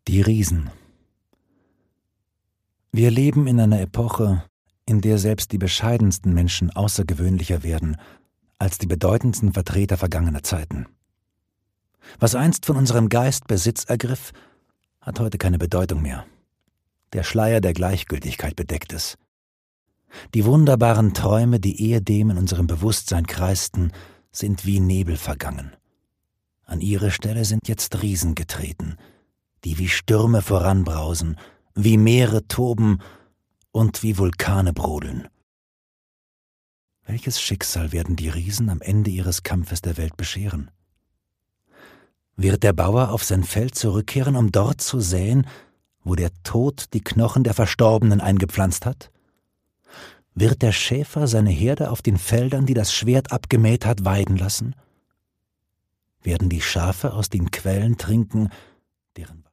Die Riesen. Wir leben in einer Epoche, in der selbst die bescheidensten Menschen außergewöhnlicher werden als die bedeutendsten Vertreter vergangener Zeiten. Was einst von unserem Geist Besitz ergriff, hat heute keine Bedeutung mehr. Der Schleier der Gleichgültigkeit bedeckt es. Die wunderbaren Träume, die ehedem in unserem Bewusstsein kreisten, sind wie Nebel vergangen. An ihre Stelle sind jetzt Riesen getreten, die wie Stürme voranbrausen, wie Meere toben und wie Vulkane brodeln. Welches Schicksal werden die Riesen am Ende ihres Kampfes der Welt bescheren? Wird der Bauer auf sein Feld zurückkehren, um dort zu säen, wo der Tod die Knochen der Verstorbenen eingepflanzt hat? Wird der Schäfer seine Herde auf den Feldern, die das Schwert abgemäht hat, weiden lassen? Werden die Schafe aus den Quellen trinken, deren